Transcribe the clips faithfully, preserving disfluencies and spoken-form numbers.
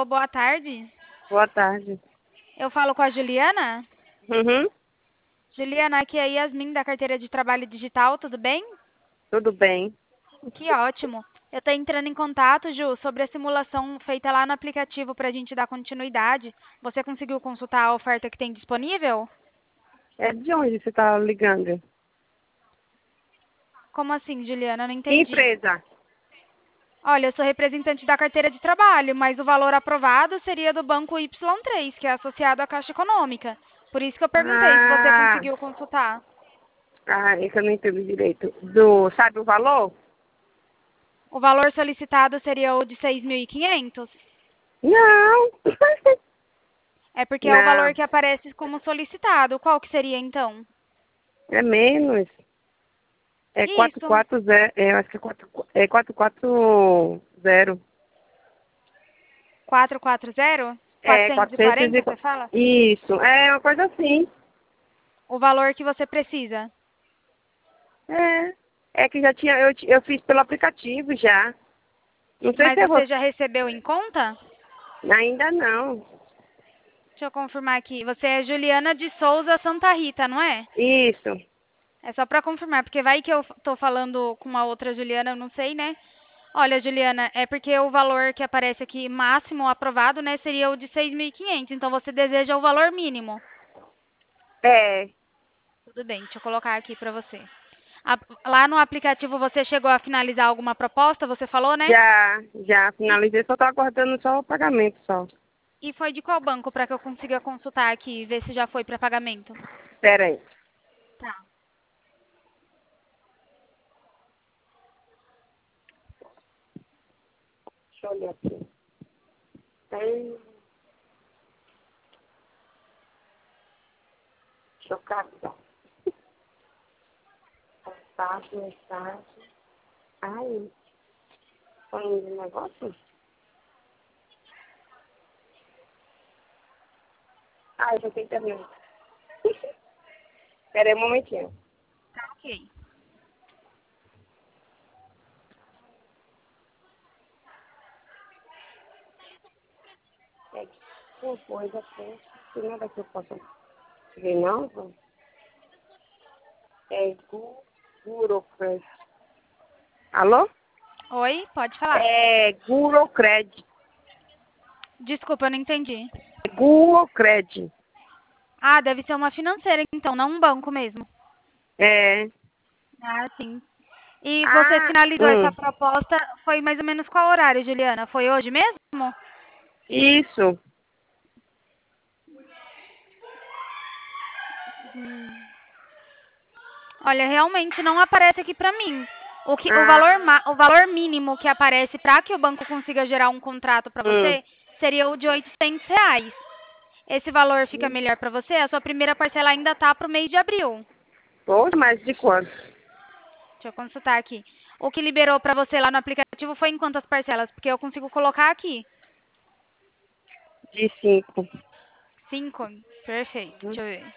boa tarde. Boa tarde. Eu falo com a Juliana. Uhum. Juliana, aqui é a Yasmin da carteira de trabalho digital, tudo bem? Tudo bem. Que ótimo. Eu estou entrando em contato, Ju, sobre a simulação feita lá no aplicativo para a gente dar continuidade. Você conseguiu consultar a oferta que tem disponível? É de onde você está ligando? Como assim, Juliana? Eu não Que entendi. empresa? Olha, eu sou representante da carteira de trabalho, mas o valor aprovado seria do banco Y três, que é associado à Caixa Econômica. Por isso que eu perguntei se você Ah, conseguiu consultar. ah, é que eu não entendi direito. Do, sabe o valor? O valor solicitado seria o de seis mil e quinhentos? Não. É porque é o valor Não, que aparece como solicitado. Qual que seria então? é menos. É Isso, quatrocentos e quarenta, é, eu acho que é quatro é quatrocentos e quarenta. quatrocentos e quarenta? É, quatrocentos e quatrocentos quarenta, e... você fala? Isso, é uma coisa assim. O valor que você precisa. É, é que já tinha, eu, ti- eu fiz pelo aplicativo já. Não sei Mas se é você você. já recebeu em conta? Ainda não. Deixa eu confirmar aqui. Você é Juliana de Souza Santa Rita, não é? Isso. É só para confirmar, porque vai que eu tô falando com uma outra Juliana, eu não sei, né? Olha, Juliana, é porque o valor que aparece aqui máximo aprovado, né, seria o de seis mil e quinhentos. Então você deseja o valor mínimo. É, Tudo bem, deixa eu colocar aqui para você. A- Lá no aplicativo você chegou a finalizar alguma proposta, você falou, né? já, já E, finalizei, só tô aguardando só o pagamento só. e foi de qual banco para que eu consiga consultar aqui e ver se já foi para pagamento? Espera aí. Tá. Deixa eu olhar aqui. Tem. Deixa eu carregar. Mensagem, mensagem. Ai, foi um negócio? Ai, já tem também. Espera aí um momentinho. Tá, ok. É que uma coisa assim, que nada que eu possa ver, não? É Gu- Gurocred. Alô? Oi, pode falar. É Gurocred. Desculpa, eu não entendi. Gurocred. Ah, deve ser uma financeira, então, não um banco mesmo. É. Ah, sim. E você Ah, finalizou essa hum. proposta, foi mais ou menos qual horário, Juliana? Foi hoje mesmo? Isso. Olha, realmente não aparece aqui pra mim. O que, o valor, Ah, ma- o valor mínimo que aparece para que o banco consiga gerar um contrato para hum. você seria o de oitocentos reais. Esse valor fica melhor para você? A sua primeira parcela ainda tá para o mês de abril. Poxa, mas de quanto? Deixa eu consultar aqui. O que liberou para você lá no aplicativo foi em quantas parcelas? Porque eu consigo colocar aqui. De cinco. Cinco? Perfeito. Uhum. Deixa eu ver.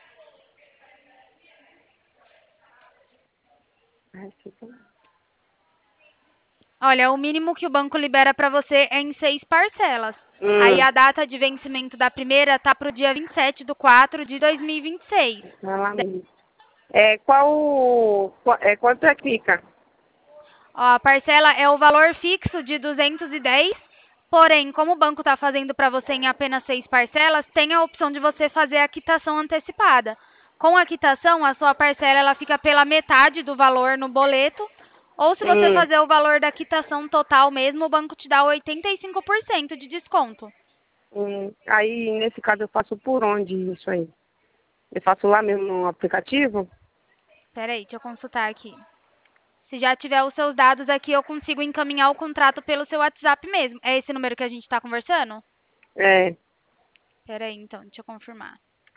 Ai, cinco. Olha, o mínimo que o banco libera para você é em seis parcelas. Aí Hum. a data de vencimento da primeira tá para o dia vinte e sete de quatro de dois mil e vinte e seis. Vai lá, menino. É, qual, qual- é, quanto é que fica? Ó, a parcela é o valor fixo de duzentos e dez, porém, como o banco está fazendo para você em apenas seis parcelas, tem a opção de você fazer a quitação antecipada. Com a quitação, a sua parcela ela fica pela metade do valor no boleto, ou se você Hum, fazer o valor da quitação total mesmo, o banco te dá oitenta e cinco por cento de desconto. hum. Aí, nesse caso, eu faço por onde isso aí? Eu faço lá mesmo no aplicativo? Peraí, deixa eu consultar aqui. Se já tiver os seus dados aqui, eu consigo encaminhar o contrato pelo seu WhatsApp mesmo. É esse número que a gente está conversando? É. Peraí, então, deixa eu confirmar.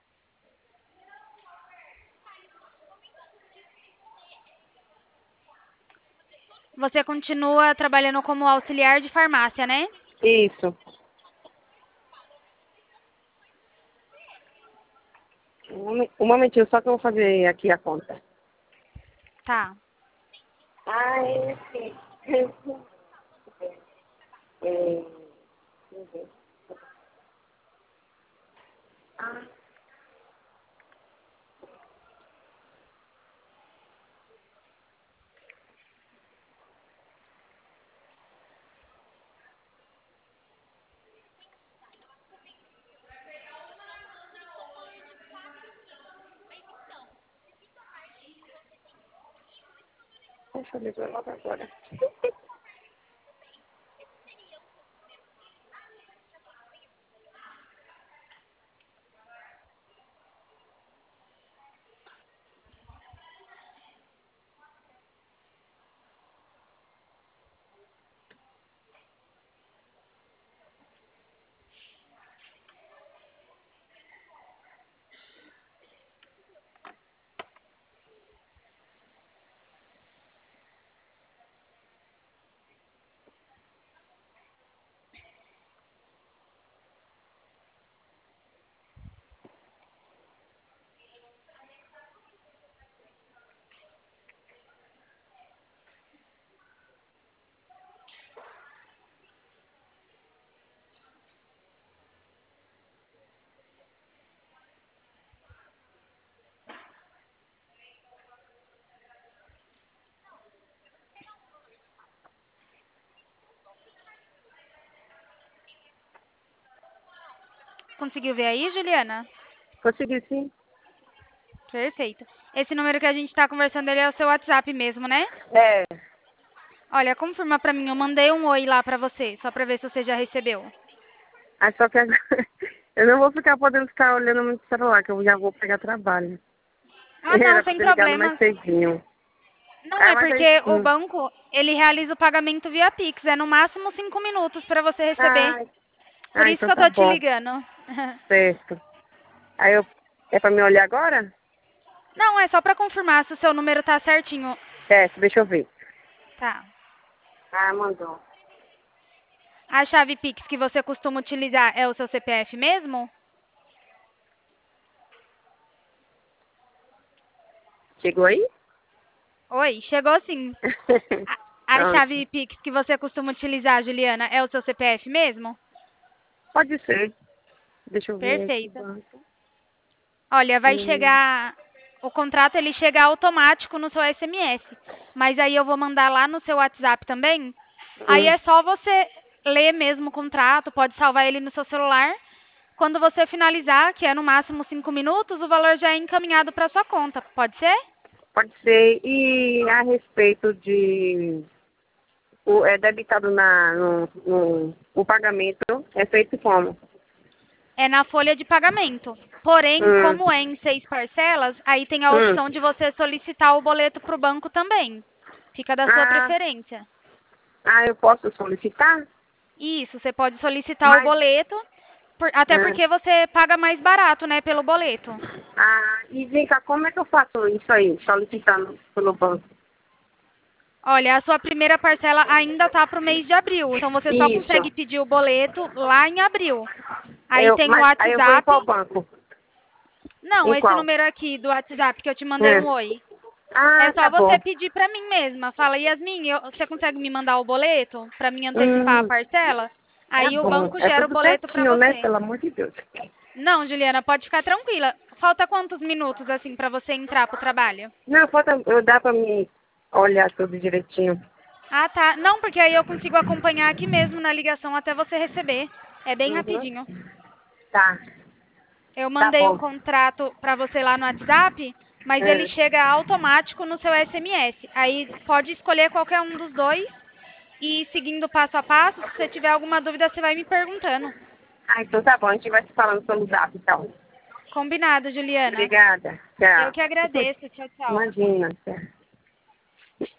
Você continua trabalhando como auxiliar de farmácia, né? Isso. Um momen- um momentinho, só que eu vou fazer aqui a conta. Tá. Ah, esse. É, Deixa eu ligar logo agora. Conseguiu ver aí, Juliana? Consegui sim? Perfeito. Esse número que a gente está conversando, ele é o seu WhatsApp mesmo, né? É. Olha, confirma pra mim, eu mandei um oi lá pra você, só pra ver se você já recebeu. Aí só que agora eu não vou ficar podendo ficar olhando muito celular, que eu já vou pegar trabalho. Ah, não, Era pra sem ter ligado mais problemas. cedinho. Não, Ah, é mas aí... porque o Hum. banco, ele realiza o pagamento via Pix, é no máximo cinco minutos pra você receber. Ah, Por ah, isso então que eu tá tô te bom. ligando. Certo. Aí eu... É pra me olhar agora? Não, é só pra confirmar se o seu número tá certinho. É, deixa eu ver. Tá. Ah, mandou. A chave Pix que você costuma utilizar é o seu C P F mesmo? Chegou aí? Oi, chegou sim. A, a Pronto. chave Pix que você costuma utilizar, Juliana, é o seu C P F mesmo? Pode ser. Deixa eu ver aqui o Perfeito. banco. Olha, vai Hum, chegar, o contrato ele chega automático no seu S M S, mas aí eu vou mandar lá no seu WhatsApp também. Aí hum. é só você ler mesmo o contrato, pode salvar ele no seu celular. Quando você finalizar, que é no máximo cinco minutos, o valor já é encaminhado para sua conta. Pode ser? Pode ser. E a respeito de... O, é debitado na, no, no... O pagamento é feito como? É na folha de pagamento. Porém, Hum, como é em seis parcelas, aí tem a hum. opção de você solicitar o boleto para o banco também. Fica da sua Ah, preferência. ah, eu posso solicitar? Isso, você pode solicitar o Mas... boleto, por- até ah, porque você paga mais barato, né, pelo boleto. ah, e vem cá, como é que eu faço isso aí, solicitando pelo banco? Olha, a sua primeira parcela ainda tá para o mês de abril, então você só Isso. consegue pedir o boleto lá em abril. Aí Eu, tem o mas aí eu vou em WhatsApp. qual banco? Não, Em esse qual? número aqui do WhatsApp que eu te mandei um Hum. oi. É Ah, só tá você bom. pedir pra mim mesma. Fala, Yasmin, eu- você consegue me mandar o boleto pra mim antecipar a Hum, parcela? tá Aí o bom. banco É gera o tudo boleto pra certinho, né? você. Pelo amor de Deus. Não, Juliana, pode ficar tranquila. Falta quantos minutos assim pra você entrar pro trabalho? Não, falta, eu dá pra me olhar tudo direitinho. Ah, tá. Não, porque aí eu consigo acompanhar aqui mesmo na ligação até você receber. É bem Uhum. rapidinho. Tá, Eu tá mandei o bom. contrato pra você lá no WhatsApp, mas ele É. chega automático no seu S M S. Aí pode escolher qualquer um dos dois e seguindo passo a passo, se você tiver alguma dúvida, você vai me perguntando. Ah, então tá bom. A gente vai se falando pelo zap, então. Combinado, Juliana. Obrigada. Eu Tchau. que agradeço. Tchau, tchau. Imagina. Tchau.